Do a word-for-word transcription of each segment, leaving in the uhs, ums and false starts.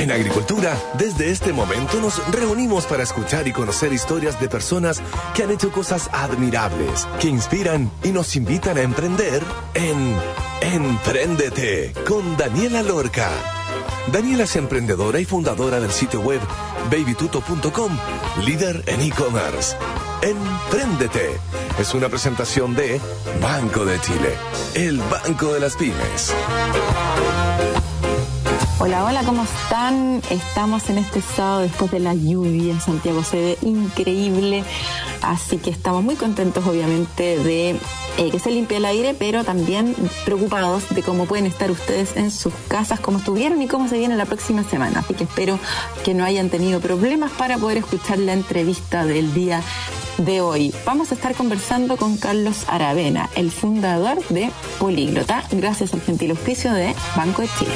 En Agricultura, desde este momento nos reunimos para escuchar y conocer historias de personas que han hecho cosas admirables, que inspiran y nos invitan a emprender en Empréndete con Daniela Lorca. Daniela es emprendedora y fundadora del sitio web baby tuto punto com, líder en e-commerce. Empréndete es una presentación de Banco de Chile, el banco de las pymes. Hola, hola, ¿cómo están? Estamos en este sábado después de la lluvia. Santiago se ve increíble, así que estamos muy contentos, obviamente, de eh, que se limpie el aire, pero también preocupados de cómo pueden estar ustedes en sus casas, cómo estuvieron y cómo se viene la próxima semana. Así que espero que no hayan tenido problemas para poder escuchar la entrevista del día de hoy. Vamos a estar conversando con Carlos Aravena, el fundador de Políglota, gracias al gentil auspicio de Banco de Chile.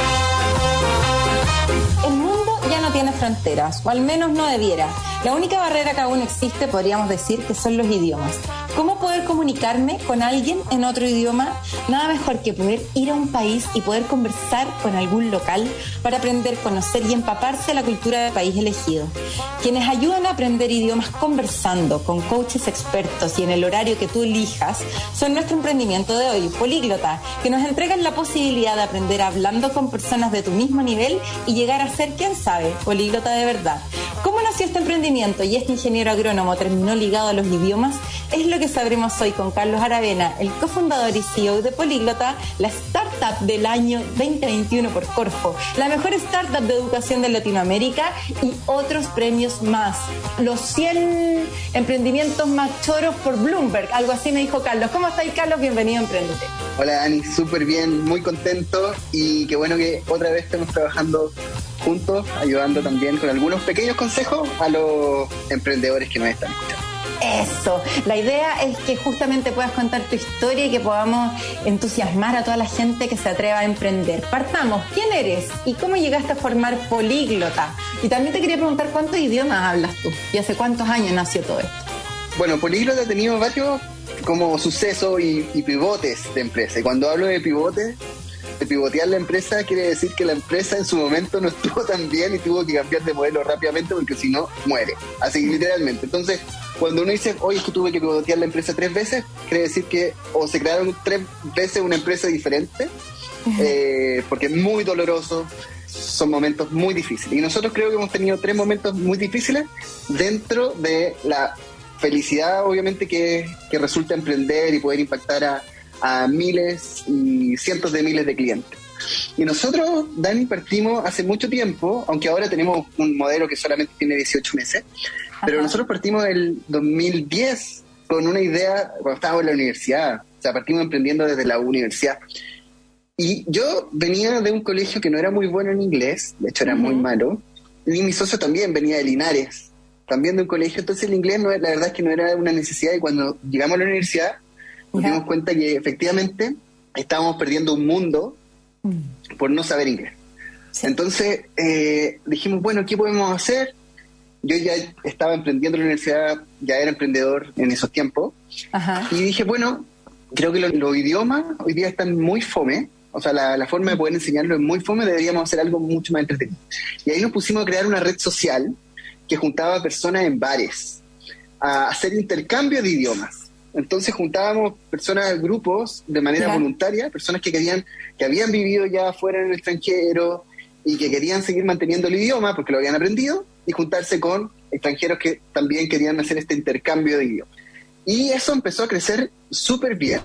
El mundo ya no tiene fronteras, o al menos no debiera. La única barrera que aún existe, podríamos decir, que son los idiomas. ¿Cómo poder comunicarme con alguien en otro idioma? Nada mejor que poder ir a un país y poder conversar con algún local para aprender, conocer y empaparse de la cultura del país elegido. Quienes ayudan a aprender idiomas conversando con coaches expertos y en el horario que tú elijas son nuestro emprendimiento de hoy, Políglota, que nos entregan la posibilidad de aprender hablando con personas de tu mismo nivel y llegar a ser, quién sabe, políglota de verdad. ¿Cómo nació este emprendimiento y este ingeniero agrónomo terminó ligado a los idiomas? Es lo que sabremos hoy con Carlos Aravena, el cofundador y C E O de Políglota, la startup del año veinte veintiuno por Corfo, la mejor startup de educación de Latinoamérica y otros premios más. Los cien emprendimientos más choros por Bloomberg, algo así me dijo Carlos. ¿Cómo estáis, Carlos? Bienvenido a Emprendete. Hola, Dani, súper bien, muy contento y qué bueno que otra vez estemos trabajando juntos, ayudando también con algunos pequeños consejos a los emprendedores que nos están escuchando. Eso, la idea es que justamente puedas contar tu historia y que podamos entusiasmar a toda la gente que se atreva a emprender. Partamos, ¿quién eres y cómo llegaste a formar Políglota? Y también te quería preguntar cuántos idiomas hablas tú y hace cuántos años nació todo esto. Bueno, Políglota ha tenido varios como sucesos y, y pivotes de empresa, y cuando hablo de pivotes, de pivotear la empresa, quiere decir que la empresa en su momento no estuvo tan bien y tuvo que cambiar de modelo rápidamente porque si no, muere. Así que literalmente. Entonces, cuando uno dice, oye, es que tuve que pivotear la empresa tres veces, quiere decir que o se crearon tres veces una empresa diferente, eh, porque es muy doloroso, son momentos muy difíciles. Y nosotros creo que hemos tenido tres momentos muy difíciles dentro de la felicidad, obviamente, que, que resulta emprender y poder impactar a a miles y cientos de miles de clientes. Y nosotros, Dani, partimos hace mucho tiempo, aunque ahora tenemos un modelo que solamente tiene dieciocho meses, Ajá. pero nosotros partimos en el dos mil diez con una idea cuando estábamos en la universidad, o sea, partimos emprendiendo desde la universidad. Y yo venía de un colegio que no era muy bueno en inglés, de hecho era uh-huh. muy malo, y mi socio también venía de Linares, también de un colegio, entonces el inglés no, la verdad es que no era una necesidad, y cuando llegamos a la universidad nos dimos cuenta que efectivamente estábamos perdiendo un mundo por no saber inglés. Sí. Entonces eh, dijimos, bueno, ¿qué podemos hacer? Yo ya estaba emprendiendo en la universidad, ya era emprendedor en esos tiempos. Ajá. Y dije, bueno, creo que los, los idiomas hoy día están muy fome, o sea, la, la forma de poder enseñarlo es muy fome, deberíamos hacer algo mucho más entretenido. Y ahí nos pusimos a crear una red social que juntaba a personas en bares a hacer intercambio de idiomas. Entonces juntábamos personas, grupos, de manera yeah. voluntaria, personas que querían, que habían vivido ya fuera en el extranjero y que querían seguir manteniendo el idioma porque lo habían aprendido, y juntarse con extranjeros que también querían hacer este intercambio de idioma. Y eso empezó a crecer súper bien.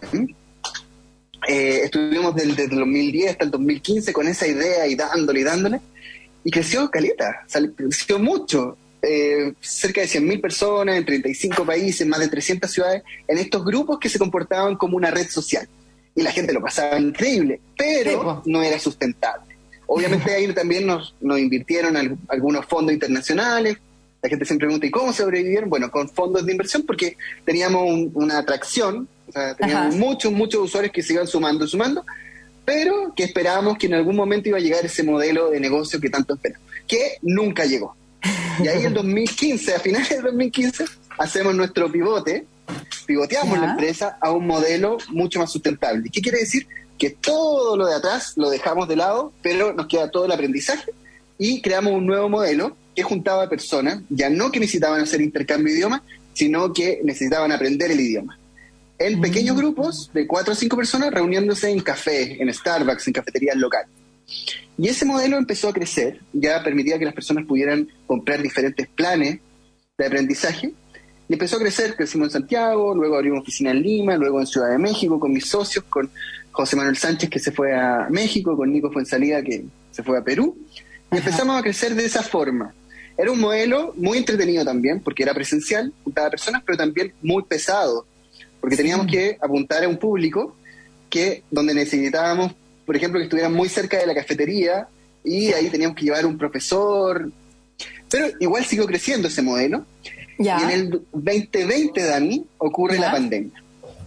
Eh, estuvimos desde, desde el dos mil diez hasta el dos mil quince con esa idea y dándole y dándole, y creció caleta, o sea, creció mucho. Eh, cerca de cien mil personas en treinta y cinco países, más de trescientas ciudades, en estos grupos que se comportaban como una red social. Y la gente lo pasaba increíble, pero no era sustentable. Obviamente ahí también nos, nos invirtieron al, algunos fondos internacionales. La gente siempre pregunta, ¿y cómo sobrevivieron? Bueno, con fondos de inversión, porque teníamos un, una atracción, o sea, teníamos Ajá. muchos, muchos usuarios que se iban sumando, sumando, pero que esperábamos que en algún momento iba a llegar ese modelo de negocio que tanto esperamos, que nunca llegó. Y ahí en dos mil quince, a finales de dos mil quince, hacemos nuestro pivote, pivoteamos ¿Ya? la empresa a un modelo mucho más sustentable. ¿Qué quiere decir? Que todo lo de atrás lo dejamos de lado, pero nos queda todo el aprendizaje y creamos un nuevo modelo que juntaba personas, ya no que necesitaban hacer intercambio de idioma, sino que necesitaban aprender el idioma. En mm. pequeños grupos de cuatro o cinco personas reuniéndose en café, en Starbucks, en cafeterías locales. Y ese modelo empezó a crecer, ya permitía que las personas pudieran comprar diferentes planes de aprendizaje, y empezó a crecer, crecimos en Santiago, luego abrimos oficina en Lima, luego en Ciudad de México con mis socios, con José Manuel Sánchez que se fue a México, con Nico Fuenzalida que se fue a Perú, y Ajá. empezamos a crecer de esa forma. Era un modelo muy entretenido también, porque era presencial, juntaba personas, pero también muy pesado, porque teníamos sí. que apuntar a un público que donde necesitábamos, por ejemplo, que estuvieran muy cerca de la cafetería, y ahí teníamos que llevar un profesor, pero igual siguió creciendo ese modelo. Ya. Y en el veinte veinte, Dani, ocurre ¿Ya? la pandemia.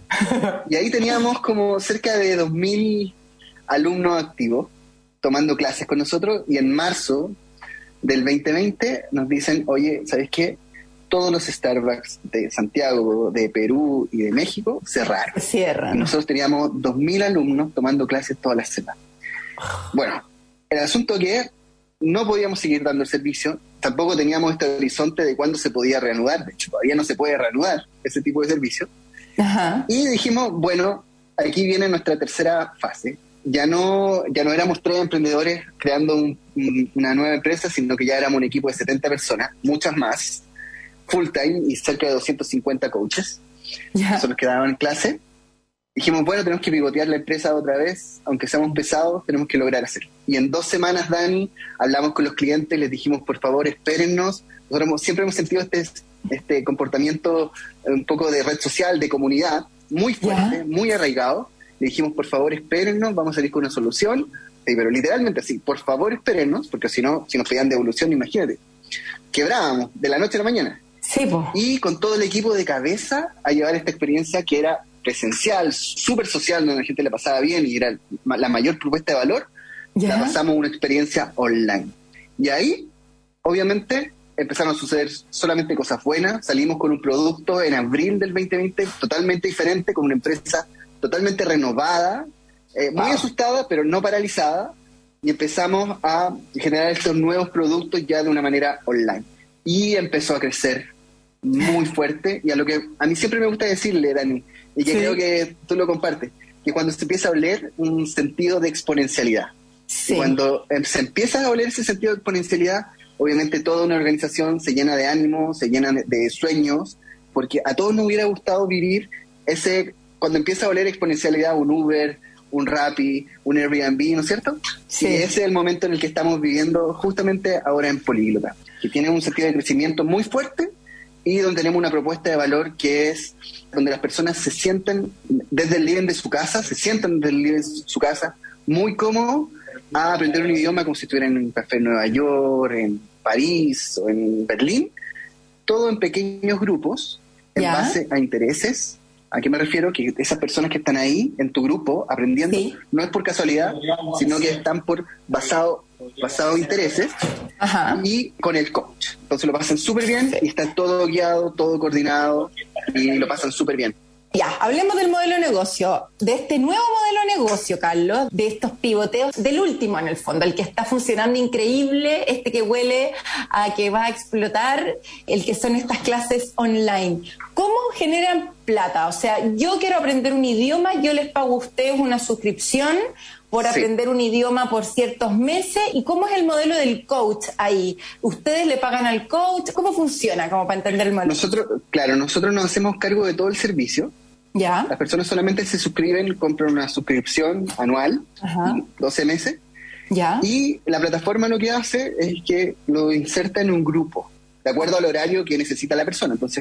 Y ahí teníamos como cerca de dos mil alumnos activos tomando clases con nosotros, y en marzo del veinte veinte nos dicen, oye, ¿sabes qué? Todos los Starbucks de Santiago, de Perú y de México cerraron. Cierran. Y nosotros teníamos dos mil alumnos tomando clases todas las semanas. Bueno, el asunto que no podíamos seguir dando el servicio, tampoco teníamos este horizonte de cuándo se podía reanudar, de hecho todavía no se puede reanudar ese tipo de servicio. Ajá. Y dijimos, bueno, aquí viene nuestra tercera fase. Ya no, ya no éramos tres emprendedores creando un, un, una nueva empresa, sino que ya éramos un equipo de setenta personas, muchas más, full time y cerca de doscientos cincuenta coaches. Yeah. Son los que daban clase. Dijimos, bueno, tenemos que pivotear la empresa otra vez, aunque seamos pesados, tenemos que lograr hacerlo. Y en dos semanas, Dani, hablamos con los clientes, les dijimos, por favor, espérennos. Nosotros hemos, siempre hemos sentido este, este comportamiento un poco de red social, de comunidad, muy fuerte, yeah. muy arraigado. Le dijimos, por favor, espérennos, vamos a salir con una solución. Sí, pero literalmente así, por favor, espérennos, porque si no, si nos pedían devolución, imagínate, quebrábamos de la noche a la mañana. Sí, po. Y con todo el equipo de cabeza a llevar esta experiencia que era presencial, súper social, donde la gente le pasaba bien y era la mayor propuesta de valor, ¿Ya? la pasamos a una experiencia online. Y ahí, obviamente, empezaron a suceder solamente cosas buenas. Salimos con un producto en abril del veinte veinte totalmente diferente, con una empresa totalmente renovada, eh, muy wow. asustada, pero no paralizada, y empezamos a generar estos nuevos productos ya de una manera online. Y empezó a crecer muy fuerte, y a lo que a mí siempre me gusta decirle, Dani, y que sí. creo que tú lo compartes, que cuando se empieza a oler un sentido de exponencialidad. Sí. Y cuando se empieza a oler ese sentido de exponencialidad, obviamente toda una organización se llena de ánimo, se llena de, de sueños, porque a todos nos hubiera gustado vivir ese... Cuando empieza a oler exponencialidad, un Uber, un Rappi, un Airbnb, ¿no es cierto? Sí. Y ese es el momento en el que estamos viviendo justamente ahora en Políglota, que tiene un sentido de crecimiento muy fuerte y donde tenemos una propuesta de valor que es donde las personas se sienten desde el living de su casa, se sientan desde el living de su casa, muy cómodos a aprender un idioma como si estuvieran en un café en Nueva York, en París o en Berlín, todo en pequeños grupos, en ¿Ya? base a intereses. ¿A qué me refiero? Que esas personas que están ahí en tu grupo aprendiendo sí. no es por casualidad, sino que están por basado basado en intereses. Ajá. Y con el coach. Entonces lo pasan súper bien sí. y está todo guiado, todo coordinado y lo pasan súper bien. Ya, hablemos del modelo de negocio, de este nuevo modelo de negocio, Carlos, de estos pivoteos, del último en el fondo, el que está funcionando increíble, este que huele a que va a explotar, el que son estas clases online. ¿Cómo generan plata? O sea, yo quiero aprender un idioma, yo les pago a ustedes una suscripción por aprender sí. un idioma por ciertos meses. ¿Y cómo es el modelo del coach ahí? ¿Ustedes le pagan al coach? ¿Cómo funciona? Como para entender el modelo. Nosotros, claro, nosotros nos hacemos cargo de todo el servicio. ¿Ya? Las personas solamente se suscriben, compran una suscripción anual, Ajá. doce meses, ¿Ya? Y la plataforma lo que hace es que lo inserta en un grupo, de acuerdo al horario que necesita la persona. Entonces,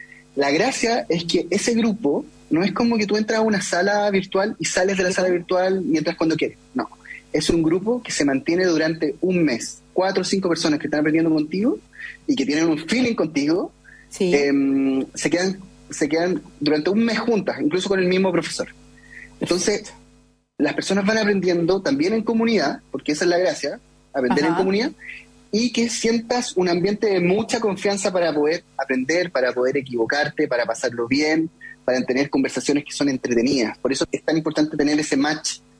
la gracia es que ese grupo no es como que tú entras a una sala virtual y sales de la sala virtual y entras cuando quieres. No, es un grupo que se mantiene durante un mes. Cuatro o cinco personas que están aprendiendo contigo y que tienen un feeling contigo, sí. eh, se quedan... se quedan durante un mes juntas, incluso con el mismo profesor. Entonces, las personas van aprendiendo también en comunidad, porque esa es la gracia, aprender Ajá. en comunidad, y que sientas un ambiente de mucha confianza para poder aprender, para poder equivocarte, para pasarlo bien, para tener conversaciones que son entretenidas. Por eso es tan importante tener ese match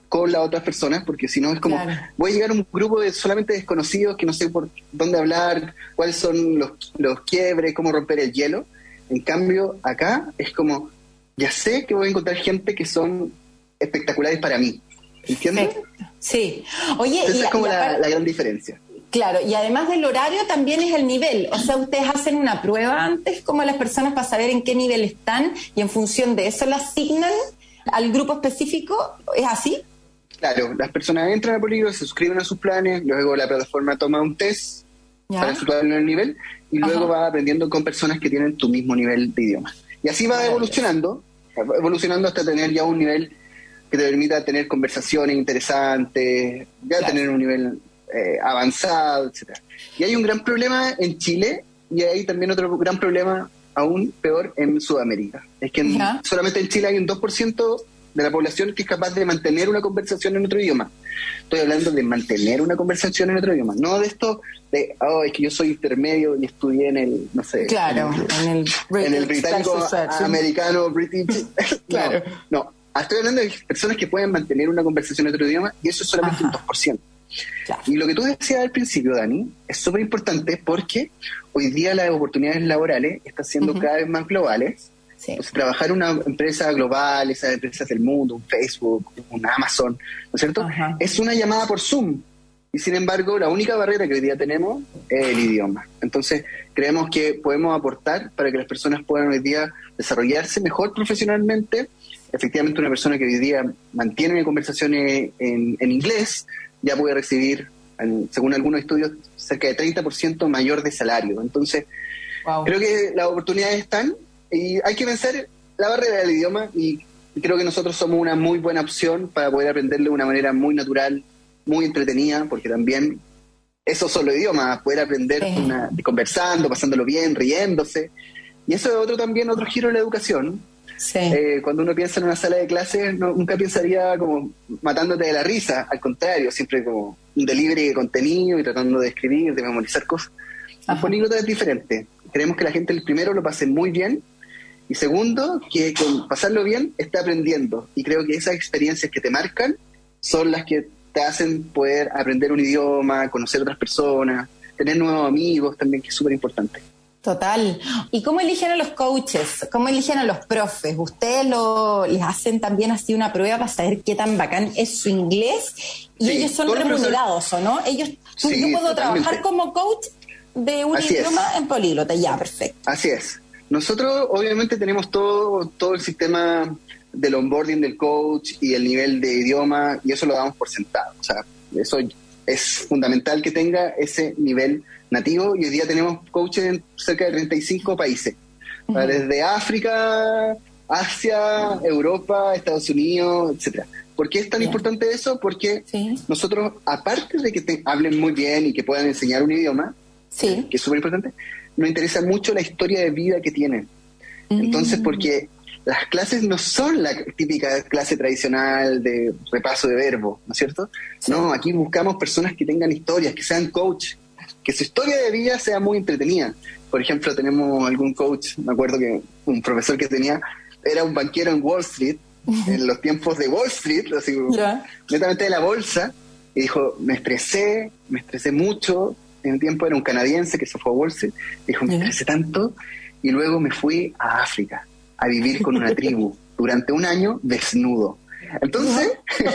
con las otras personas, porque si no es como, claro. voy a llegar a un grupo de solamente desconocidos que no sé por dónde hablar, cuáles son los, los quiebres, cómo romper el hielo. En cambio, acá es como, ya sé que voy a encontrar gente que son espectaculares para mí. ¿Entiendes? Sí. Oye, esa y, es como y la, aparte, la gran diferencia. Claro, y además del horario también es el nivel. O sea, ustedes hacen una prueba antes como las personas para saber en qué nivel están y en función de eso la asignan al grupo específico. ¿Es así? Claro, las personas entran a Políglota, se suscriben a sus planes, luego la plataforma toma un test ¿Ya? para situarlo en el nivel y luego Ajá. va aprendiendo con personas que tienen tu mismo nivel de idioma. Y así va evolucionando, evolucionando hasta tener ya un nivel que te permita tener conversaciones interesantes, ya claro. tener un nivel eh, avanzado, etcétera. Y hay un gran problema en Chile y hay también otro gran problema aún peor en Sudamérica. Es que en, solamente en Chile hay un dos por ciento de la población que es capaz de mantener una conversación en otro idioma. Estoy hablando de mantener una conversación en otro idioma, no de esto de, oh, es que yo soy intermedio y estudié en el, no sé, claro, en el, en el, en el británico, americano, british. Claro. No, no, estoy hablando de personas que pueden mantener una conversación en otro idioma y eso es solamente Ajá. un dos por ciento. Claro. Y lo que tú decías al principio, Dani, es súper importante porque hoy día las oportunidades laborales están siendo uh-huh. cada vez más globales. Sí. Pues, trabajar en una empresa global, esas empresas del mundo, un Facebook, un Amazon, ¿no es cierto? Uh-huh. Es una llamada por Zoom. Y sin embargo, la única barrera que hoy día tenemos es el idioma. Entonces, creemos que podemos aportar para que las personas puedan hoy día desarrollarse mejor profesionalmente. Efectivamente, una persona que hoy día mantiene conversaciones en, en inglés ya puede recibir, según algunos estudios, cerca de treinta por ciento mayor de salario. Entonces, wow. creo que las oportunidades están y hay que vencer la barrera del idioma y creo que nosotros somos una muy buena opción para poder aprenderlo de una manera muy natural, muy entretenida, porque también esos son los idiomas, poder aprender sí. una, conversando, pasándolo bien, riéndose. Y eso es otro también, otro giro de la educación. Sí. Eh, cuando uno piensa en una sala de clases, no, nunca pensaría como matándote de la risa, al contrario, siempre como un delivery de contenido y tratando de escribir, de memorizar cosas. El políglota es diferente. Queremos que la gente el primero lo pase muy bien y segundo, que con pasarlo bien está aprendiendo. Y creo que esas experiencias que te marcan son las que te hacen poder aprender un idioma, conocer otras personas, tener nuevos amigos también, que es súper importante. Total. ¿Y cómo eligen a los coaches? ¿Cómo eligen a los profes? ¿Ustedes lo, les hacen también así una prueba para saber qué tan bacán es su inglés? ¿Y sí, ellos son remunerados o no? Ellos, tú, sí, yo puedo totalmente. trabajar como coach de un así idioma es. en Políglota. Ya, perfecto. Así es. Nosotros obviamente tenemos todo, todo el sistema del onboarding del coach y el nivel de idioma y eso lo damos por sentado. O sea, eso es fundamental que tenga ese nivel nativo y hoy día tenemos coaches en cerca de treinta y cinco países. Uh-huh. Desde África, Asia, Europa, Estados Unidos, etcétera. ¿Por qué es tan yeah. importante eso? Porque sí. nosotros, aparte de que te hablen muy bien y que puedan enseñar un idioma, sí. que es súper importante, nos interesa mucho la historia de vida que tienen. Mm. Entonces, porque las clases no son la típica clase tradicional de repaso de verbo, ¿no es cierto? Sí. No, aquí buscamos personas que tengan historias, que sean coach, que su historia de vida sea muy entretenida. Por ejemplo, tenemos algún coach, me acuerdo que un profesor que tenía, era un banquero en Wall Street, en los tiempos de Wall Street, así, yeah. netamente de la bolsa, y dijo, me estresé, me estresé mucho. En un tiempo era un canadiense que se fue a Wall Street, dijo, me estresé tanto, y luego me fui a África a vivir con una tribu durante un año desnudo. Entonces,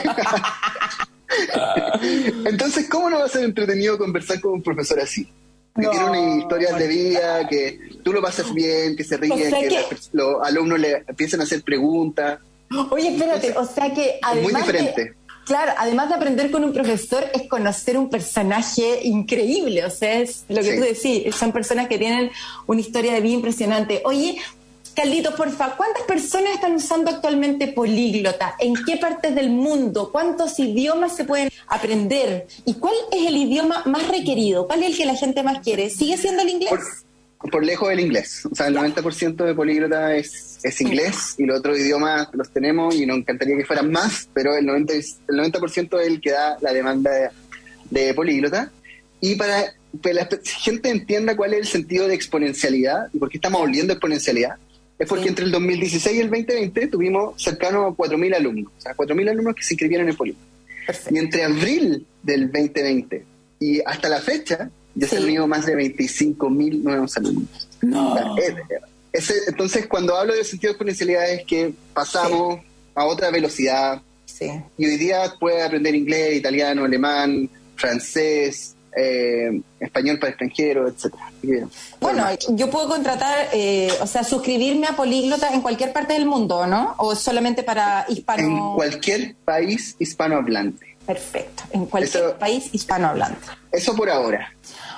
entonces, ¿cómo no va a ser entretenido conversar con un profesor así? Que no, tiene una historia de vida, que tú lo pasas bien, que se ríen, o sea que, que los alumnos le empiezan a hacer preguntas. Oye, espérate, entonces, o sea que además muy diferente. De, claro, además de aprender con un profesor, es conocer un personaje increíble. O sea, es lo que sí. tú decís, son personas que tienen una historia de vida impresionante. Oye, Carlitos, porfa, ¿cuántas personas están usando actualmente Políglota? ¿En qué partes del mundo? ¿Cuántos idiomas se pueden aprender? ¿Y cuál es el idioma más requerido? ¿Cuál es el que la gente más quiere? ¿Sigue siendo el inglés? Por, por lejos el inglés. O sea, el noventa por ciento de Políglota es, es inglés y los otros idiomas los tenemos y nos encantaría que fueran más, pero el noventa por ciento, el noventa por ciento es el que da la demanda de, de Políglota. Y para que la gente entienda cuál es el sentido de exponencialidad y por qué estamos volviendo a exponencialidad, es porque sí. entre el dos mil dieciséis y el veinte veinte tuvimos cercano a cuatro mil alumnos, o sea, cuatro mil alumnos que se inscribieron en Políglota. Perfecto. Y entre abril del veinte veinte y hasta la fecha, ya sí. se han unido más de veinticinco mil nuevos alumnos. No. O sea, es, es, entonces, cuando hablo del sentido de exponencialidad es que pasamos sí. a otra velocidad. Sí. Y hoy día puedes aprender inglés, italiano, alemán, francés, eh, español para extranjeros, etcétera. Bueno, bueno, yo puedo contratar, eh, o sea, suscribirme a Políglota en cualquier parte del mundo, ¿no? ¿O solamente para hispano? En cualquier país hispanohablante. Perfecto, en cualquier eso, país hispanohablante. Eso por ahora.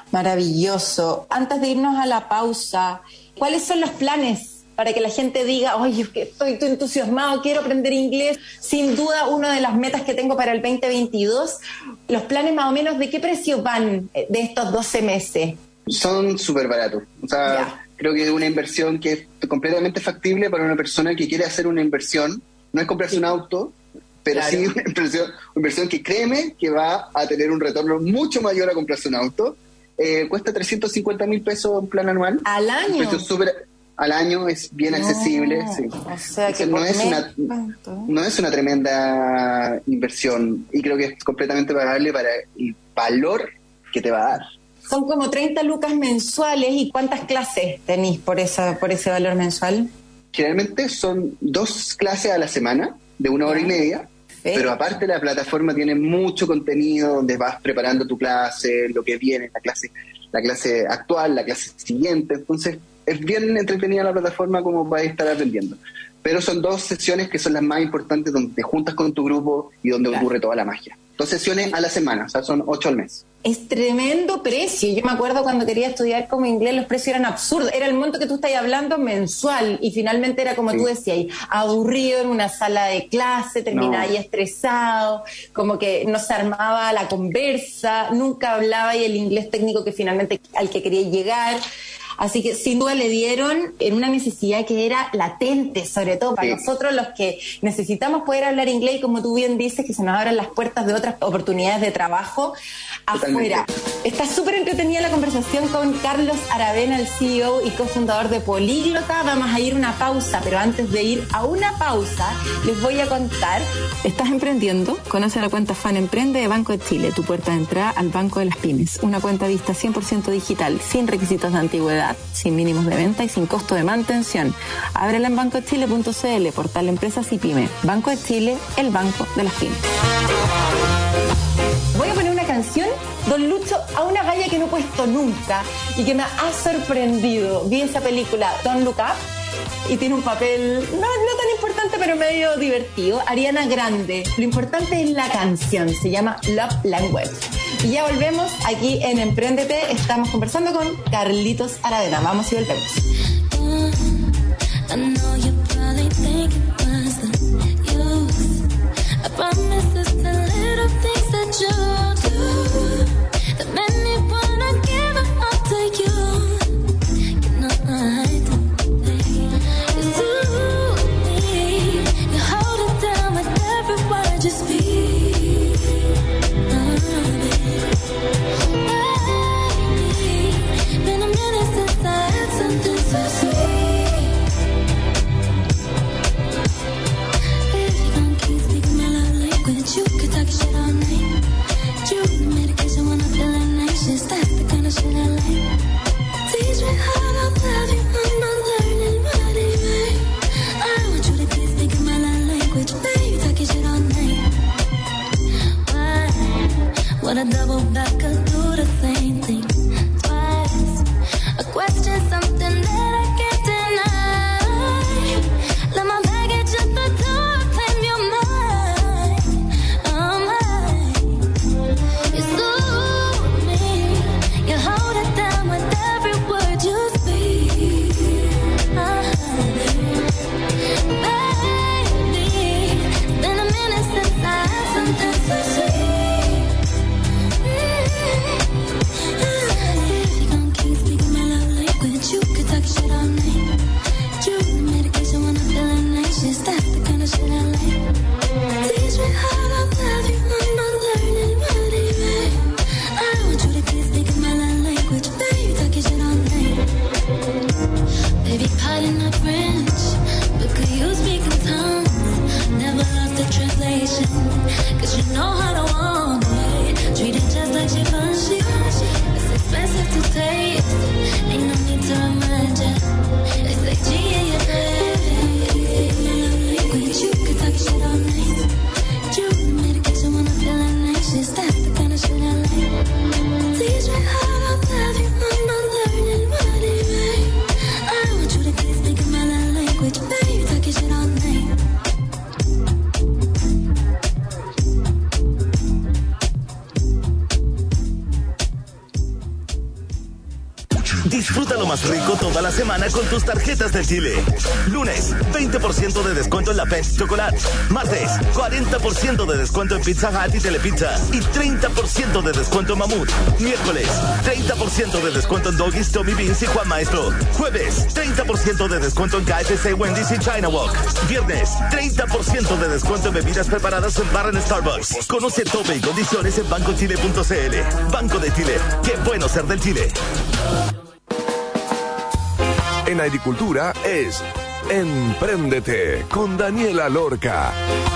Maravilloso. Antes de irnos a la pausa, ¿cuáles son los planes para que la gente diga, oye, estoy, estoy entusiasmado, quiero aprender inglés? Sin duda, una de las metas que tengo para el veinte veintidós, los planes más o menos, ¿de qué precio van de estos doce meses? Son súper baratos. O sea, yeah. creo que es una inversión que es completamente factible para una persona que quiere hacer una inversión. No es comprarse un auto, pero claro. sí una inversión, una inversión que créeme que va a tener un retorno mucho mayor a comprarse un auto. Eh, cuesta trescientos cincuenta mil pesos un plan anual. ¿Al año? Un super, al año es bien no, accesible. Sí. O sea que no, es una, no es una tremenda inversión y creo que es completamente pagable para el valor que te va a dar. Son como treinta lucas mensuales. ¿Y cuántas clases tenéis por, esa, por ese valor mensual? Generalmente son dos clases a la semana, de una hora y media. Pero aparte la plataforma tiene mucho contenido donde vas preparando tu clase, lo que viene, la clase, la clase actual, la clase siguiente. Entonces es bien entretenida la plataforma como vas a estar aprendiendo. Pero son dos sesiones que son las más importantes donde te juntas con tu grupo y donde claro. ocurre toda la magia. Dos sesiones a la semana, o sea, son ocho al mes. Es tremendo precio. Yo me acuerdo cuando quería estudiar como inglés, los precios eran absurdos. Era el monto que tú estás hablando mensual y finalmente era como sí. tú decías, aburrido en una sala de clase, terminaba no. ahí estresado, como que no se armaba la conversa, nunca hablaba y el inglés técnico que finalmente al que quería llegar. Así que sin duda le dieron en una necesidad que era latente, sobre todo para sí. nosotros los que necesitamos poder hablar inglés y como tú bien dices, que se nos abran las puertas de otras oportunidades de trabajo Totalmente. afuera. Está súper entretenida la conversación con Carlos Aravena, el C E O y cofundador de Políglota. Vamos a ir a una pausa, pero antes de ir a una pausa, les voy a contar. ¿Estás emprendiendo? Conoce la cuenta Fan Emprende de Banco de Chile, tu puerta de entrada al Banco de las Pymes. Una cuenta vista cien por ciento digital, sin requisitos de antigüedad, sin mínimos de venta y sin costo de mantención. Ábrela en banco de chile punto c l, portal Empresas y Pyme. Banco de Chile, el banco de las pymes. Voy a poner una canción, Don Lucho, a una galla que no he puesto nunca y que me ha sorprendido. Vi esa película, Don't Look Up, y tiene un papel no, no tan importante, pero medio divertido. Ariana Grande. Lo importante es la canción, se llama Love Language. Y ya volvemos aquí en Emprendete. Estamos conversando con Carlitos Aravena. Vamos y volvemos. Wanna double back and do the same thing twice. A question, something that I can't deny. Let my baggage at the door, claim your mind. Oh my, you soothe me, you hold it down with every word you speak. Uh, baby, it's been a minute since I had something so sweet. Mm-hmm. attention, cause you know how to want it. Treat it just like Givenchy. It's expensive to taste, ain't no need to remind ya. It's like G in your bed. Language, you can talk shit all night. You the medication when I'm feeling anxious. That's the kind of shit I like. Teach me how to love you, I'm not learning what it means. I want you to keep speaking my language, baby, talking shit all night. Disfruta lo más rico toda la semana con tus tarjetas del Chile. Lunes, veinte por ciento de descuento en la Pepsi Chocolate. Martes, cuarenta por ciento de descuento en Pizza Hut y Telepizza. Y treinta por ciento de descuento en Mamut. Miércoles, treinta por ciento de descuento en Doggies, Tommy Beans y Juan Maestro. Jueves, treinta por ciento de descuento en K F C, Wendy's y China Walk. Viernes, treinta por ciento de descuento en bebidas preparadas en barra en Starbucks. Conoce tope y condiciones en banco chile punto c l. Banco de Chile. Qué bueno ser del Chile. En agricultura es Empréndete con Daniela Lorca.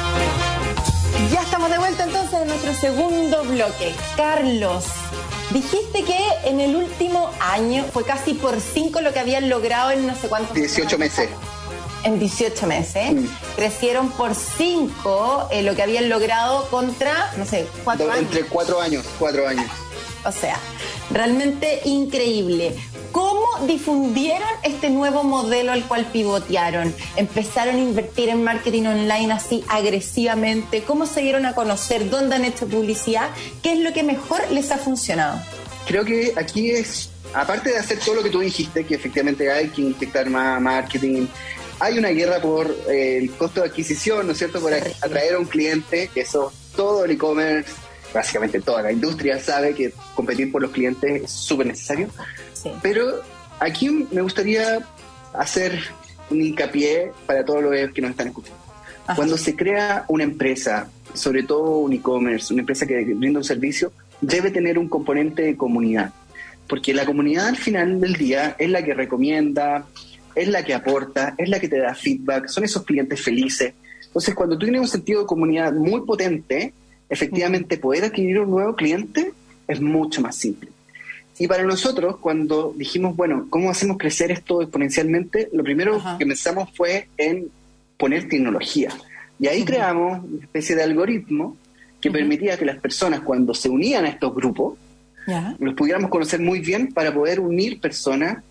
Ya estamos de vuelta entonces en nuestro segundo bloque. Carlos, dijiste que en el último año fue casi por cinco lo que habían logrado en no sé cuántos... dieciocho meses. En dieciocho meses. Mm. Crecieron por cinco eh, lo que habían logrado contra, no sé, cuatro Do, años. Entre cuatro años, cuatro años. O sea, realmente increíble. ¿Cómo difundieron este nuevo modelo al cual pivotearon? ¿Empezaron a invertir en marketing online así agresivamente? ¿Cómo se dieron a conocer? ¿Dónde han hecho publicidad? ¿Qué es lo que mejor les ha funcionado? Creo que aquí es, aparte de hacer todo lo que tú dijiste, que efectivamente hay que inyectar más marketing, hay una guerra por eh, el costo de adquisición, ¿no es cierto? Por atraer a un cliente, eso todo el e-commerce, básicamente toda la industria sabe que competir por los clientes es súper necesario. Sí. Pero aquí me gustaría hacer un hincapié para todos los que nos están escuchando. Ajá. Cuando se crea una empresa, sobre todo un e-commerce, una empresa que brinda un servicio, debe tener un componente de comunidad. Porque la comunidad al final del día es la que recomienda, es la que aporta, es la que te da feedback, son esos clientes felices. Entonces, cuando tú tienes un sentido de comunidad muy potente, efectivamente poder adquirir un nuevo cliente es mucho más simple. Y para nosotros, cuando dijimos, bueno, ¿cómo hacemos crecer esto exponencialmente? Lo primero Ajá. que pensamos fue en poner tecnología. Y ahí uh-huh. creamos una especie de algoritmo que uh-huh. permitía que las personas, cuando se unían a estos grupos, yeah. los pudiéramos conocer muy bien para poder unir personas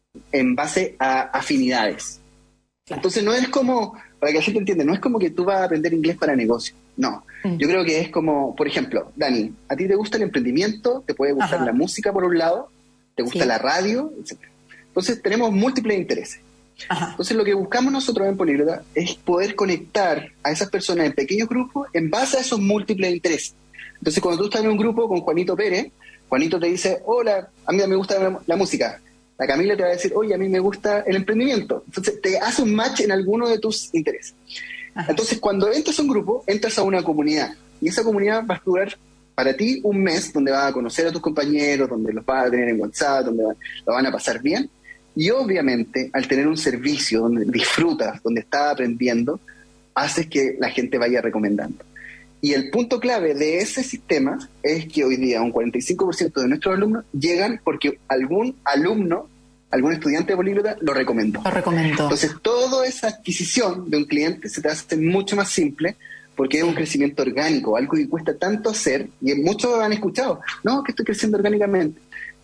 en base a afinidades. Claro. Entonces no es como, para que la gente entienda, no es como que tú vas a aprender inglés para negocio. No, mm. yo creo que es como, por ejemplo, Dani, a ti te gusta el emprendimiento, te puede gustar Ajá. la música por un lado, te gusta sí. la radio, etcétera. Entonces tenemos múltiples intereses. Ajá. Entonces lo que buscamos nosotros en Políglota es poder conectar a esas personas en pequeños grupos en base a esos múltiples intereses. Entonces cuando tú estás en un grupo con Juanito Pérez, Juanito te dice, hola, a mí me gusta la, la música. La Camila te va a decir, oye, a mí me gusta el emprendimiento. Entonces te hace un match en alguno de tus intereses. Ajá. Entonces, cuando entras a un grupo, entras a una comunidad. Y esa comunidad va a durar para ti un mes, donde vas a conocer a tus compañeros, donde los vas a tener en WhatsApp, donde van, lo van a pasar bien. Y obviamente, al tener un servicio donde disfrutas, donde estás aprendiendo, haces que la gente vaya recomendando. Y el punto clave de ese sistema es que hoy día un cuarenta y cinco por ciento de nuestros alumnos llegan porque algún alumno, algún estudiante de Políglota lo recomendó. Lo recomendó. Entonces, toda esa adquisición de un cliente se te hace mucho más simple porque es un crecimiento orgánico, algo que cuesta tanto hacer, y muchos han escuchado, no, que estoy creciendo orgánicamente.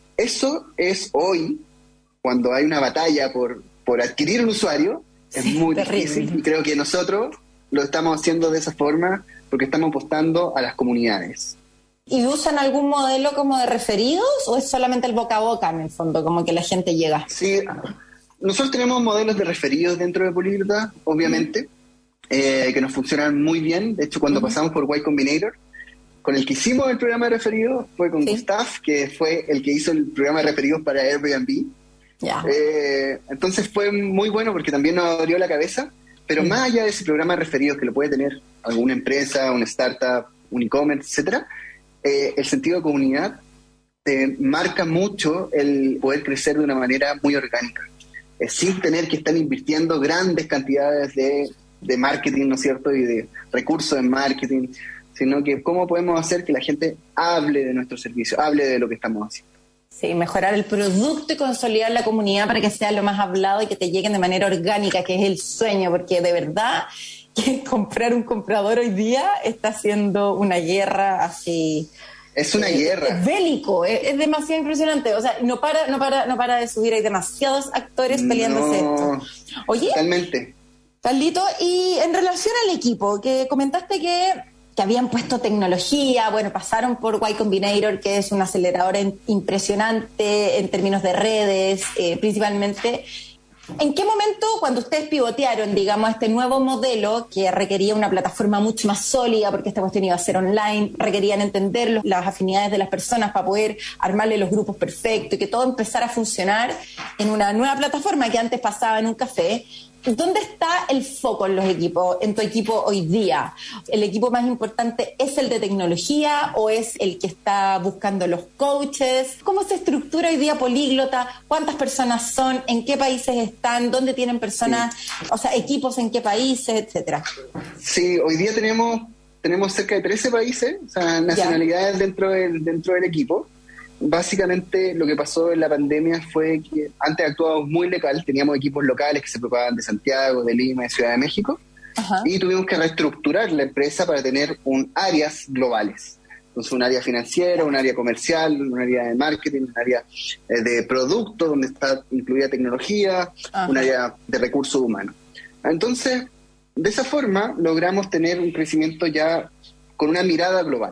Eso es hoy, cuando hay una batalla por, por adquirir un usuario, es sí, muy terrible. Difícil, y creo que nosotros lo estamos haciendo de esa forma porque estamos apostando a las comunidades. ¿Y usan algún modelo como de referidos o es solamente el boca a boca en el fondo, como que la gente llega? Sí, nosotros tenemos modelos de referidos dentro de Políglota, obviamente, uh-huh. eh, que nos funcionan muy bien. De hecho, cuando uh-huh. pasamos por Y Combinator, con el que hicimos el programa de referidos fue con ¿Sí? Gustav, que fue el que hizo el programa de referidos para Airbnb. Yeah. Eh, entonces fue muy bueno porque también nos abrió la cabeza, pero uh-huh. más allá de ese programa de referidos que lo puede tener alguna empresa, una startup, un e-commerce, etcétera, eh, el sentido de comunidad te marca mucho el poder crecer de una manera muy orgánica, eh, sin tener que estar invirtiendo grandes cantidades de de marketing, ¿no es cierto?, y de recursos en marketing, sino que cómo podemos hacer que la gente hable de nuestro servicio, hable de lo que estamos haciendo. Sí, mejorar el producto y consolidar la comunidad para que sea lo más hablado y que te lleguen de manera orgánica, que es el sueño, porque de verdad que comprar un comprador hoy día está haciendo una guerra así. Es una eh, guerra. Es bélico, es, es demasiado impresionante. O sea, no para, no para, no para de subir, hay demasiados actores peleándose no, esto. Oye, totalmente. Carlito, y en relación al equipo, que comentaste que que habían puesto tecnología, bueno, pasaron por Y Combinator, que es una aceleradora impresionante en términos de redes, eh, principalmente. ¿En qué momento, cuando ustedes pivotearon, digamos, este nuevo modelo que requería una plataforma mucho más sólida, porque esta cuestión iba a ser online, requerían entender los, las afinidades de las personas para poder armarle los grupos perfectos y que todo empezara a funcionar en una nueva plataforma que antes pasaba en un café? ¿Dónde está el foco en los equipos, en tu equipo hoy día? ¿El equipo más importante es el de tecnología o es el que está buscando los coaches? ¿Cómo se estructura hoy día Políglota? ¿Cuántas personas son? ¿En qué países están? ¿Dónde tienen personas? Sí. O sea, equipos en qué países, etcétera. Sí, hoy día tenemos tenemos cerca de trece países, o sea, nacionalidades ya. dentro del dentro del equipo. Básicamente lo que pasó en la pandemia fue que antes actuábamos muy local, teníamos equipos locales que se preocupaban de Santiago, de Lima, de Ciudad de México. Ajá. Y tuvimos que reestructurar la empresa para tener un áreas globales. Entonces un área financiera, un área comercial, un área de marketing, un área eh, de producto donde está incluida tecnología, Ajá. un área de recursos humanos. Entonces, de esa forma logramos tener un crecimiento ya con una mirada global.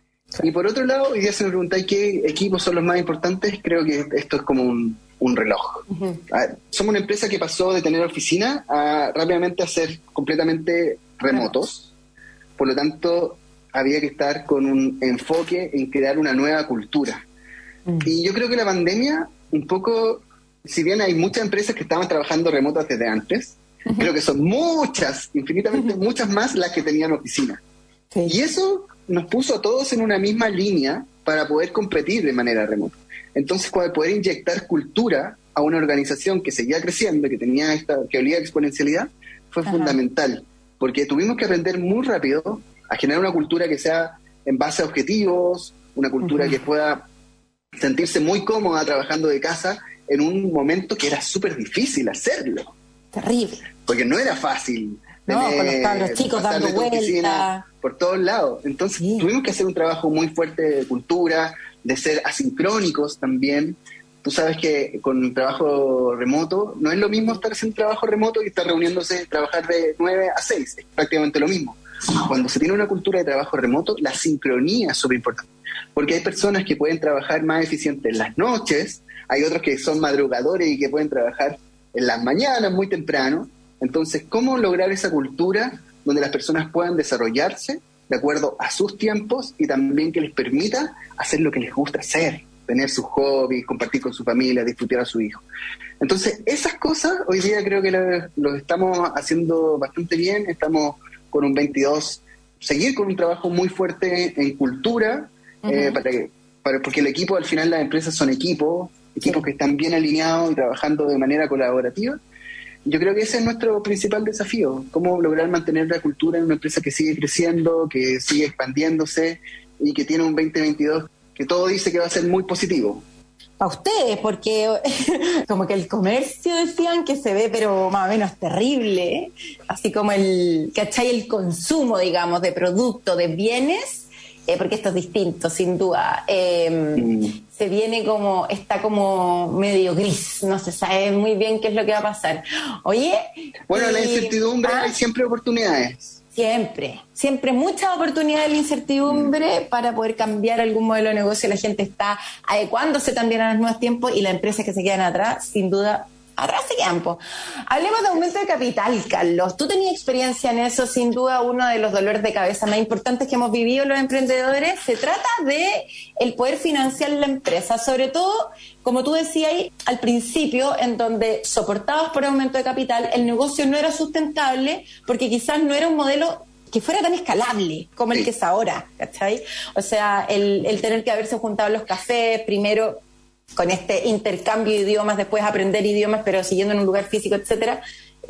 Y por otro lado, hoy día se me preguntáis qué equipos son los más importantes. Creo que esto es como un, un reloj. Uh-huh. Somos una empresa que pasó de tener oficina a rápidamente a ser completamente remotos. Por lo tanto, había que estar con un enfoque en crear una nueva cultura. Uh-huh. Y yo creo que la pandemia, un poco, si bien hay muchas empresas que estaban trabajando remotas desde antes, uh-huh. creo que son muchas, infinitamente uh-huh. muchas más las que tenían oficina. Sí. Y eso nos puso a todos en una misma línea para poder competir de manera remota. Entonces, para poder inyectar cultura a una organización que seguía creciendo, que tenía esta, que olía a exponencialidad, fue Ajá. fundamental, porque tuvimos que aprender muy rápido a generar una cultura que sea en base a objetivos, una cultura uh-huh. que pueda sentirse muy cómoda trabajando de casa en un momento que era súper difícil hacerlo. Terrible. Porque no era fácil. No, con los cabros chicos dando vueltas por todos lados. Entonces sí. tuvimos que hacer un trabajo muy fuerte de cultura, de ser asincrónicos también. Tú sabes que con el trabajo remoto no es lo mismo estar haciendo trabajo remoto y estar reuniéndose, trabajar de nueve a seis, es prácticamente lo mismo. Cuando se tiene una cultura de trabajo remoto, la sincronía es súper importante, porque hay personas que pueden trabajar más eficientes en las noches, hay otros que son madrugadores y que pueden trabajar en las mañanas muy temprano. Entonces, ¿cómo lograr esa cultura donde las personas puedan desarrollarse de acuerdo a sus tiempos y también que les permita hacer lo que les gusta hacer, tener sus hobbies, compartir con su familia, disfrutar a su hijo? Entonces, esas cosas hoy día creo que lo, lo estamos haciendo bastante bien. Estamos con un veintidós, seguir con un trabajo muy fuerte en cultura, uh-huh. eh, para que, para, porque el equipo, al final las empresas son equipos, equipos sí. que están bien alineados y trabajando de manera colaborativa. Yo creo que ese es nuestro principal desafío, cómo lograr mantener la cultura en una empresa que sigue creciendo, que sigue expandiéndose y que tiene un veinte veintidós que todo dice que va a ser muy positivo. Para ustedes, porque como que el comercio decían que se ve pero más o menos terrible, ¿eh? Así como el, ¿cachai? El consumo, digamos, de productos, de bienes, eh, porque esto es distinto, sin duda. Eh, mm. Se viene como, está como medio gris, no se sabe muy bien qué es lo que va a pasar. Oye... Bueno, y, la incertidumbre, ah, hay siempre oportunidades. Siempre, siempre muchas oportunidades de la incertidumbre mm. para poder cambiar algún modelo de negocio. La gente está adecuándose también a los nuevos tiempos y las empresas que se quedan atrás, sin duda, atrás se quedan. Hablemos de aumento de capital, Carlos. Tú tenías experiencia en eso, sin duda uno de los dolores de cabeza más importantes que hemos vivido los emprendedores. Se trata de el poder financiar la empresa, sobre todo, como tú decías ahí, al principio, en donde soportabas por aumento de capital, el negocio no era sustentable porque quizás no era un modelo que fuera tan escalable como el que es ahora, ¿cachai? O sea, el, el tener que haberse juntado los cafés, primero con este intercambio de idiomas, después aprender idiomas, pero siguiendo en un lugar físico, etcétera,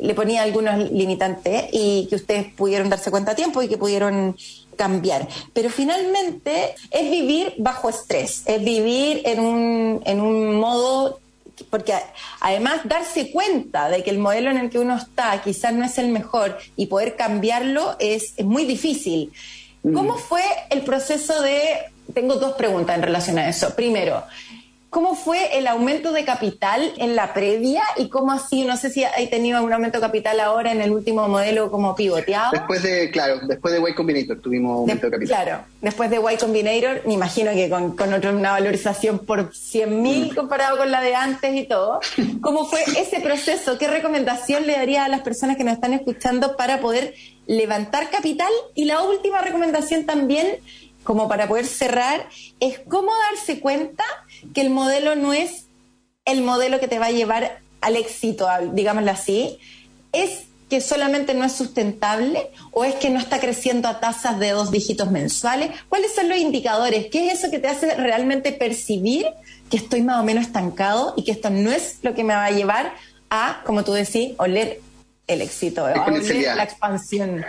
le ponía algunos limitantes y que ustedes pudieron darse cuenta a tiempo y que pudieron cambiar. Pero finalmente es vivir bajo estrés, es vivir en un, en un modo, porque además darse cuenta de que el modelo en el que uno está quizás no es el mejor y poder cambiarlo es, es muy difícil. ¿Cómo fue el proceso de...? Tengo dos preguntas en relación a eso. Primero, ¿cómo fue el aumento de capital en la previa y cómo así, no sé si hay tenido un aumento de capital ahora en el último modelo como pivoteado? Después de, claro, después de Y Combinator tuvimos aumento de, de capital. Claro, después de Y Combinator, me imagino que con, con otro, una valorización por cien mil mm. comparado con la de antes y todo. ¿Cómo fue ese proceso? ¿Qué recomendación le daría a las personas que nos están escuchando para poder levantar capital? Y la última recomendación también, como para poder cerrar, es cómo darse cuenta que el modelo no es el modelo que te va a llevar al éxito, digámoslo así. ¿Es que solamente no es sustentable o es que no está creciendo a tasas de dos dígitos mensuales? ¿Cuáles son los indicadores? ¿Qué es eso que te hace realmente percibir que estoy más o menos estancado y que esto no es lo que me va a llevar a, como tú decís, oler el éxito, a oler la expansión?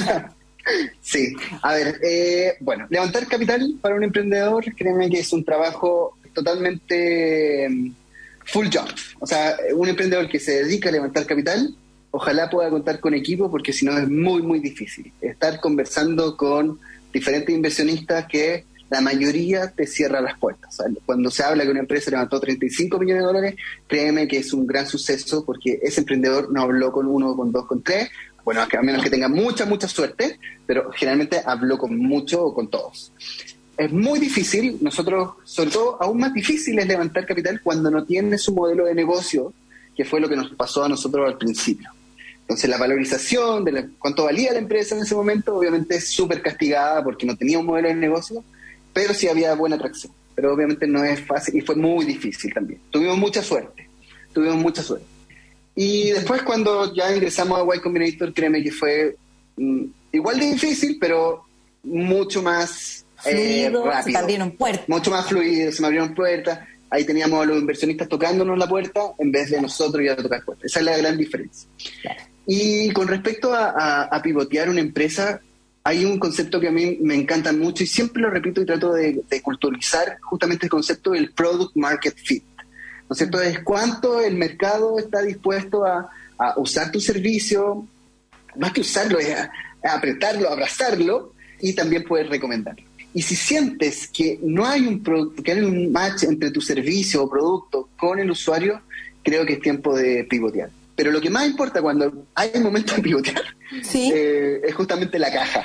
Sí, a ver, eh, bueno, levantar capital para un emprendedor, créeme que es un trabajo totalmente full job. O sea, un emprendedor que se dedica a levantar capital, ojalá pueda contar con equipo, porque si no es muy, muy difícil. Estar conversando con diferentes inversionistas que la mayoría te cierra las puertas. O sea, cuando se habla que una empresa levantó treinta y cinco millones de dólares, créeme que es un gran suceso, porque ese emprendedor no habló con uno, con dos, con tres. Bueno, a menos que tenga mucha, mucha suerte, pero generalmente habló con mucho o con todos. Es muy difícil, nosotros, sobre todo, aún más difícil es levantar capital cuando no tienes un modelo de negocio, que fue lo que nos pasó a nosotros al principio. Entonces, la valorización de la, cuánto valía la empresa en ese momento, obviamente es súper castigada porque no tenía un modelo de negocio, pero sí había buena atracción. Pero obviamente no es fácil y fue muy difícil también. Tuvimos mucha suerte, tuvimos mucha suerte. Y después cuando ya ingresamos a Y Combinator, créeme que fue mm, igual de difícil, pero mucho más fluido, eh, rápido. Se abrieron puertas. Mucho más fluido, se me abrieron puertas. Ahí teníamos a los inversionistas tocándonos la puerta en vez de nosotros ir a tocar puertas. Esa es la gran diferencia. Claro. Y con respecto a, a, a pivotear una empresa, hay un concepto que a mí me encanta mucho y siempre lo repito y trato de, de culturizar justamente el concepto del Product Market Fit. ¿No es cierto? Es cuánto el mercado está dispuesto a, a usar tu servicio, más que usarlo, es a, a apretarlo, a abrazarlo y también poder recomendarlo. Y si sientes que no hay un producto, que hay un match entre tu servicio o producto con el usuario, creo que es tiempo de pivotear. Pero lo que más importa cuando hay un momento de pivotear, ¿sí? eh, es justamente la caja.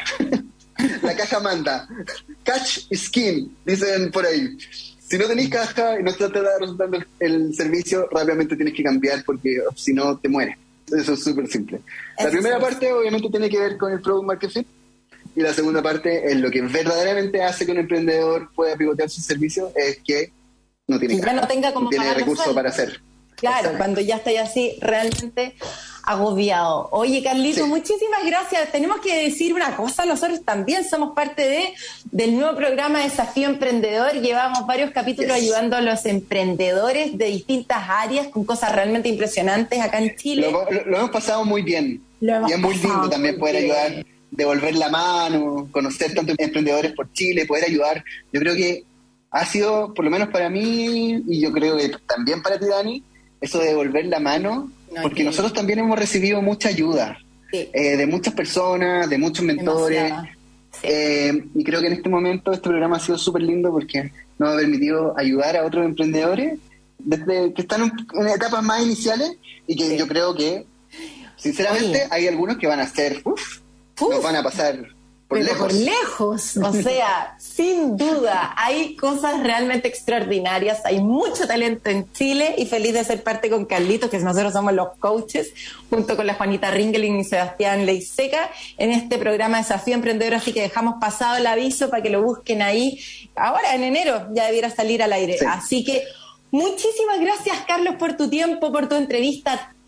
La caja manda. Catch skin, dicen por ahí. Si no tenés caja y no te está resultando el, el servicio, rápidamente tienes que cambiar porque si no te mueres. Eso es súper simple. La Eso primera sí. parte obviamente tiene que ver con el Product Market Fit y la segunda parte es lo que verdaderamente hace que un emprendedor pueda pivotear su servicio es que no tiene caja, no tenga como no tiene recursos para hacer. Claro, cuando ya estáis así realmente agobiado. Oye, Carlito, sí. muchísimas gracias. Tenemos que decir una cosa, nosotros también somos parte de del nuevo programa Desafío Emprendedor. Llevamos varios capítulos yes. ayudando a los emprendedores de distintas áreas con cosas realmente impresionantes acá en Chile. Lo, lo, lo hemos pasado muy bien. Lo y es muy lindo también poder bien. ayudar, devolver la mano, conocer tantos emprendedores por Chile, poder ayudar. Yo creo que ha sido, por lo menos para mí, y yo creo que también para ti, Dani, eso de devolver la mano, no, porque sí. nosotros también hemos recibido mucha ayuda sí. eh, de muchas personas, de muchos mentores, sí. eh, y creo que en este momento este programa ha sido súper lindo porque nos ha permitido ayudar a otros emprendedores desde que están en etapas más iniciales y que sí. yo creo que, sinceramente, Oye. hay algunos que van a ser, uff, nos van a pasar por Pero lejos. por lejos, o sea, sin duda, hay cosas realmente extraordinarias, hay mucho talento en Chile y feliz de ser parte con Carlitos, que nosotros somos los coaches, junto con la Juanita Ringeling y Sebastián Leiseca, en este programa Desafío Emprendedor, así que dejamos pasado el aviso para que lo busquen ahí. Ahora, en enero, ya debiera salir al aire. Sí. Así que muchísimas gracias, Carlos, por tu tiempo, por tu entrevista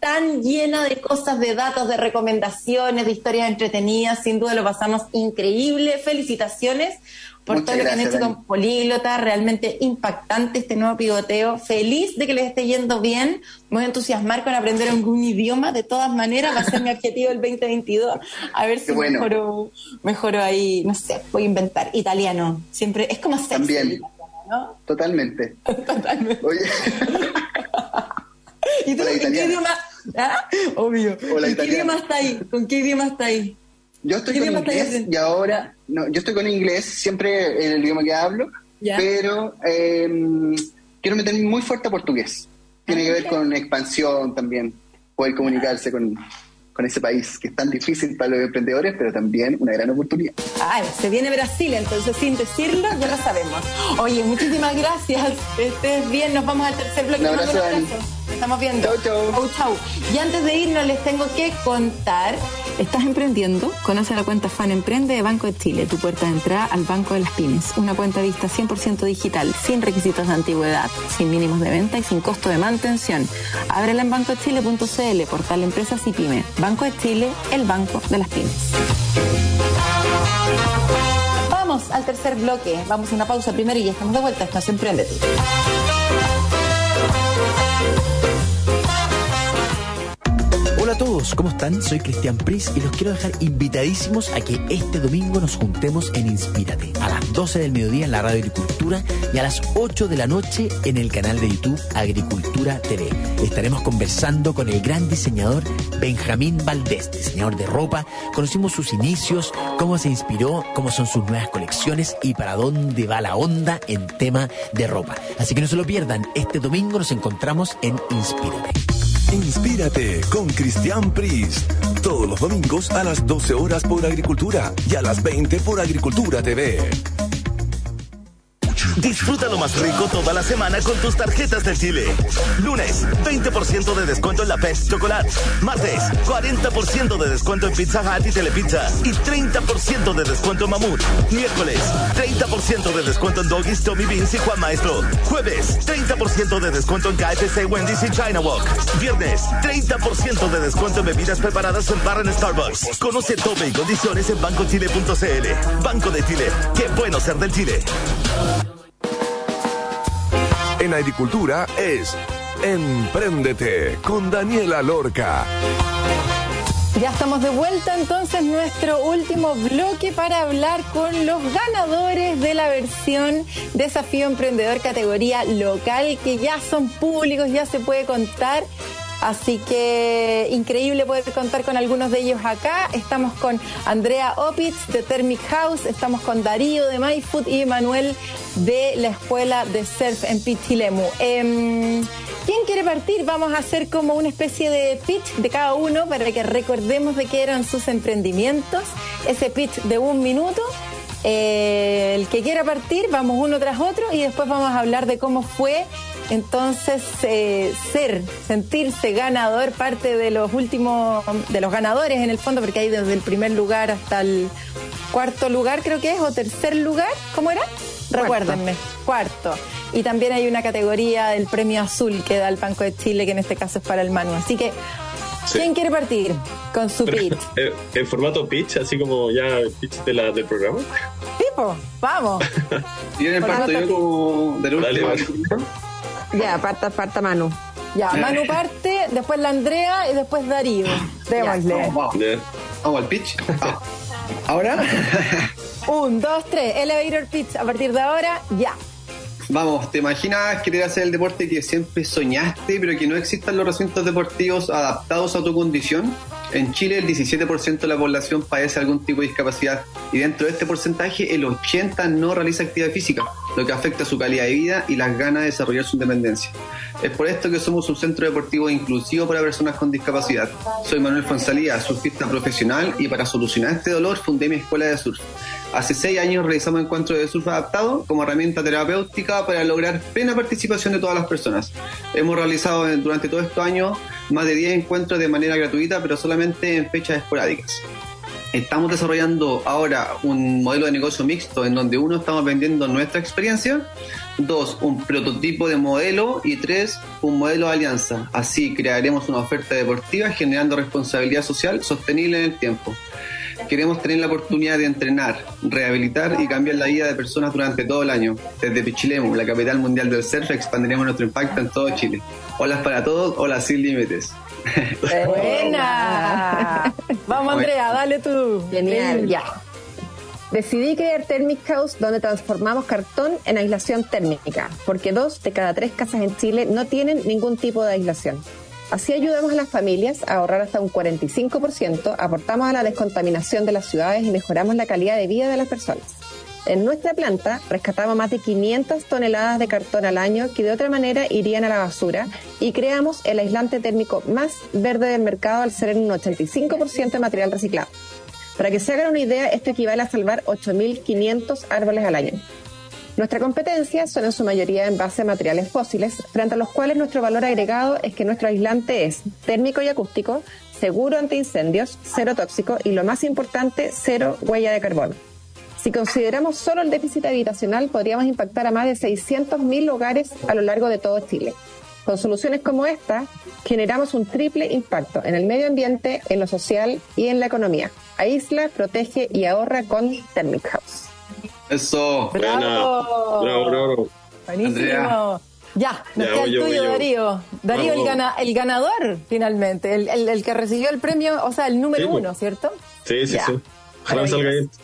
tan llena de cosas, de datos, de recomendaciones, de historias entretenidas. Sin duda lo pasamos increíble. Felicitaciones por Muchas todo lo que han gracias, hecho Dani. con Políglota. Realmente impactante este nuevo pivoteo. Feliz de que les esté yendo bien. Me voy a entusiasmar con aprender algún idioma. De todas maneras, va a ser mi objetivo el veinte veintidós. A ver si Qué bueno. mejoro, mejoro ahí, no sé, voy a inventar. Italiano. Siempre, es como sexy. También. el italiano, ¿no? Totalmente. Totalmente. Oye, ¿Y tú Hola, en qué italiana. idioma? ¿Ah? Obvio. Hola, ¿En qué italiana. idioma está ahí? ¿Con qué idioma está ahí? yo estoy ¿Qué con idioma estáis inglés aprendiendo? y ahora... No, yo estoy con inglés, siempre en el idioma que hablo, Ya. pero eh, quiero meterme muy fuerte a portugués. Tiene Ah, que ver ya. con expansión también, poder comunicarse con, con ese país que es tan difícil para los emprendedores, pero también una gran oportunidad. Ay, se viene Brasil, entonces sin decirlo, ya lo sabemos. Oye, muchísimas gracias. Estés bien, nos vamos al tercer bloque. Un Te mando abrazo, Dani. Te estamos viendo. Chau, chau. Chau, chau. Y antes de irnos, les tengo que contar. ¿Estás emprendiendo? Conoce la cuenta Fan Emprende de Banco de Chile, tu puerta de entrada al Banco de las Pymes. Una cuenta vista cien por ciento digital, sin requisitos de antigüedad, sin mínimos de venta y sin costo de mantención. Ábrela en banco de chile punto c l, portal Empresas y Pyme. Banco de Chile, el banco de las pymes. Vamos al tercer bloque. Vamos a una pausa primero y ya estamos de vuelta. Esto es Emprendete. Hola a todos, ¿cómo están? Soy Cristian Pris y los quiero dejar invitadísimos a que este domingo nos juntemos en Inspírate, a las doce del mediodía en la Radio Agricultura y a las ocho de la noche en el canal de YouTube Agricultura T V. Estaremos conversando con el gran diseñador Benjamín Valdés, diseñador de ropa. Conocimos sus inicios, cómo se inspiró, cómo son sus nuevas colecciones y para dónde va la onda en tema de ropa. Así que no se lo pierdan, este domingo nos encontramos en Inspírate. Inspírate con Cristian Pris. Todos los domingos a las doce horas por Agricultura y a las veinte por Agricultura T V. Disfruta lo más rico toda la semana con tus tarjetas del Chile. Lunes, veinte por ciento de descuento en la Pez Chocolate. Martes, cuarenta por ciento de descuento en Pizza Hut y Telepizza. Y treinta por ciento de descuento en Mamut. Miércoles, treinta por ciento de descuento en Doggies, Tommy Beans y Juan Maestro. Jueves, treinta por ciento de descuento en K F C, Wendy's y China Walk. Viernes, treinta por ciento de descuento en bebidas preparadas en bar en Starbucks. Conoce tope y condiciones en banco chile punto c l. Banco de Chile. Qué bueno ser del Chile. En Agricultura es Empréndete con Daniela Lorca. Ya estamos de vuelta entonces, nuestro último bloque para hablar con los ganadores de la versión Desafío Emprendedor categoría local, que ya son públicos, ya se puede contar. Así que increíble poder contar con algunos de ellos acá. Estamos con Andrea Opitz de Thermic House, estamos con Darío de MyFood y Manuel de la Escuela de Surf en Pichilemu. Eh, ¿Quién quiere partir? Vamos a hacer como una especie de pitch de cada uno para que recordemos de qué eran sus emprendimientos. Ese pitch de un minuto. Eh, el que quiera partir, vamos uno tras otro y después vamos a hablar de cómo fue entonces eh, ser, sentirse ganador, parte de los últimos, de los ganadores en el fondo, porque hay desde el primer lugar hasta el cuarto lugar, creo que es, o tercer lugar, ¿cómo era? Recuérdenme, cuarto. Y también hay una categoría del premio azul que da el Banco de Chile, que en este caso es para el Manu. Así que, Sí. ¿quién quiere partir con su pitch? Eh, en formato pitch, así como ya el pitch de la, del programa. Tipo, vamos. Y en el Por parto nota- yo como del Dale, último. Manu. Ya, parta, parta Manu. Ya, Manu parte, después la Andrea y después Darío. Démosle. Vamos, vamos. Ya. Vamos al pitch. Ah. Ahora, Un, dos, tres. Elevator pitch. A partir de ahora, ya. vamos, ¿te imaginas querer hacer el deporte que siempre soñaste, pero que no existan los recintos deportivos adaptados a tu condición? En Chile el diecisiete por ciento de la población padece algún tipo de discapacidad y dentro de este porcentaje el ochenta por ciento no realiza actividad física, lo que afecta su calidad de vida y las ganas de desarrollar su independencia. Es por esto que somos un centro deportivo inclusivo para personas con discapacidad. Soy Manuel Fonsalía, surfista profesional, y para solucionar este dolor fundé mi escuela de surf. Hace seis años realizamos encuentros de surf adaptado como herramienta terapéutica para lograr plena participación de todas las personas. Hemos realizado durante todos estos años más de diez encuentros de manera gratuita, pero solamente en fechas esporádicas. Estamos desarrollando ahora un modelo de negocio mixto en donde uno, estamos vendiendo nuestra experiencia, dos, un prototipo de modelo y tres, un modelo de alianza. Así crearemos una oferta deportiva generando responsabilidad social sostenible en el tiempo. Queremos tener la oportunidad de entrenar, rehabilitar y cambiar la vida de personas durante todo el año. Desde Pichilemu, la capital mundial del surf, expandiremos nuestro impacto en todo Chile. Olas para todos, olas sin límites. Buena. Vamos, Andrea, dale tú. Genial, ya. Decidí crear Thermic House, donde transformamos cartón en aislación térmica, porque dos de cada tres casas en Chile no tienen ningún tipo de aislación. Así ayudamos a las familias a ahorrar hasta un cuarenta y cinco por ciento, aportamos a la descontaminación de las ciudades y mejoramos la calidad de vida de las personas. En nuestra planta rescatamos más de quinientas toneladas de cartón al año que de otra manera irían a la basura y creamos el aislante térmico más verde del mercado al ser en un ochenta y cinco por ciento de material reciclado. Para que se hagan una idea, esto equivale a salvar ocho mil quinientos árboles al año. Nuestra competencia son en su mayoría en base a materiales fósiles, frente a los cuales nuestro valor agregado es que nuestro aislante es térmico y acústico, seguro ante incendios, cero tóxico y, lo más importante, cero huella de carbono. Si consideramos solo el déficit habitacional, podríamos impactar a más de seiscientos mil hogares a lo largo de todo Chile. Con soluciones como esta, generamos un triple impacto en el medio ambiente, en lo social y en la economía. Aísla, protege y ahorra con Thermic House. Eso. Bravo. Bravo, bravo. Buenísimo. Andrea. Ya, nos Ya, queda voy el yo, tuyo, voy yo. Darío. Darío, el, Vamos. gana, el ganador, finalmente. El, el, el que recibió el premio, o sea, el número Sí, pues. uno, ¿cierto? Sí, sí, Ya. sí. Ojalá me salga bien.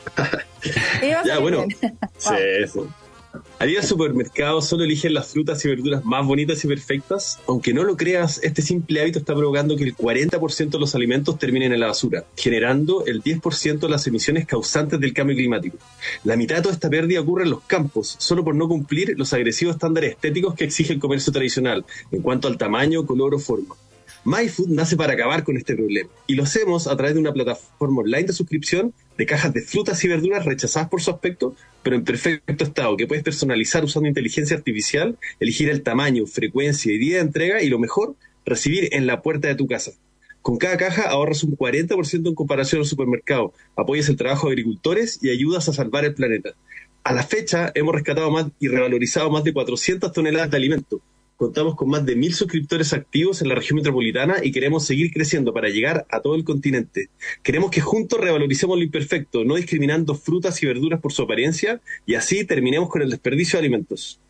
Y va a Ya, salir bueno. bien. Sí, sí. Al ir al supermercado solo eligen las frutas y verduras más bonitas y perfectas. Aunque no lo creas, este simple hábito está provocando que el cuarenta por ciento de los alimentos terminen en la basura, generando el diez por ciento de las emisiones causantes del cambio climático. La mitad de toda esta pérdida ocurre en los campos, solo por no cumplir los agresivos estándares estéticos que exige el comercio tradicional, en cuanto al tamaño, color o forma. MyFood nace para acabar con este problema, y lo hacemos a través de una plataforma online de suscripción de cajas de frutas y verduras rechazadas por su aspecto, pero en perfecto estado, que puedes personalizar usando inteligencia artificial, elegir el tamaño, frecuencia y día de entrega, y lo mejor, recibir en la puerta de tu casa. Con cada caja ahorras un cuarenta por ciento en comparación al supermercado, apoyas el trabajo de agricultores y ayudas a salvar el planeta. A la fecha hemos rescatado más y revalorizado más de cuatrocientas toneladas de alimentos. Contamos con más de mil suscriptores activos en la región metropolitana y queremos seguir creciendo para llegar a todo el continente. Queremos que juntos revaloricemos lo imperfecto, no discriminando frutas y verduras por su apariencia, y así terminemos con el desperdicio de alimentos.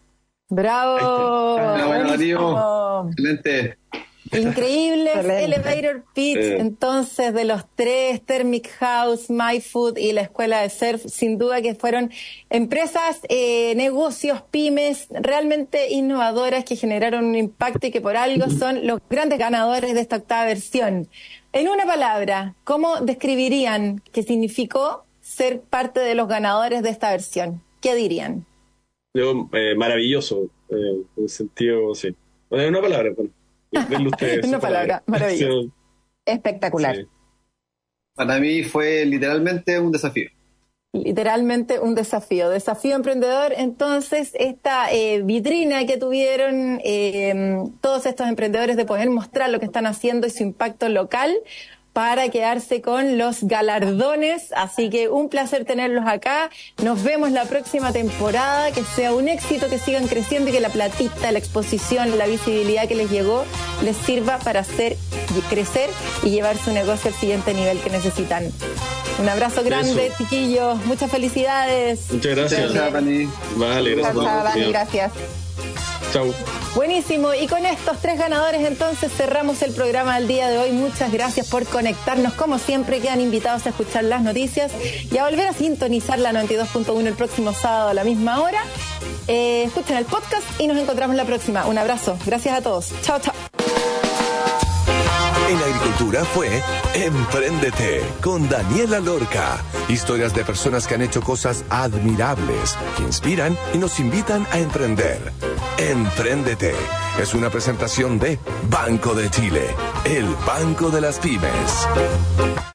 ¡Bravo! Hola, bueno, Darío. Buenísimo. Excelente. Increíbles Excelente. elevator pitch, Eh. entonces, de los tres, Thermic House, MyFood y la Escuela de Surf, sin duda que fueron empresas, eh, negocios, pymes, realmente innovadoras que generaron un impacto y que por algo son los grandes ganadores de esta octava versión. En una palabra, ¿cómo describirían qué significó ser parte de los ganadores de esta versión? ¿Qué dirían? Yo, eh, maravilloso, eh, en el sentido, sí. Bueno, una palabra, bueno. Denle ustedes Una su palabra, maravilloso. Sí, Espectacular. sí. Para mí fue literalmente un desafío. Literalmente un desafío. Desafío emprendedor, entonces, esta eh, vitrina que tuvieron eh, todos estos emprendedores de poder mostrar lo que están haciendo y su impacto local para quedarse con los galardones. Así que un placer tenerlos acá. Nos vemos la próxima temporada. Que sea un éxito, que sigan creciendo y que la platita, la exposición, la visibilidad que les llegó les sirva para hacer y crecer y llevar su negocio al siguiente nivel que necesitan. Un abrazo grande, Eso. chiquillos. Muchas felicidades. Muchas gracias. Chao, Dani. Vale, gracias. por la Chao, Dani, oportunidad. gracias. Chao. Buenísimo, y con estos tres ganadores entonces cerramos el programa del día de hoy. Muchas gracias por conectarnos. Como siempre, quedan invitados a escuchar las noticias y a volver a sintonizar la noventa y dos punto uno el próximo sábado a la misma hora. Eh, escuchen el podcast y nos encontramos la próxima. Un abrazo, gracias a todos. Chao, chao. En Agricultura fue Empréndete con Daniela Lorca. Historias de personas que han hecho cosas admirables, que inspiran y nos invitan a emprender. Empréndete es una presentación de Banco de Chile, el banco de las pymes.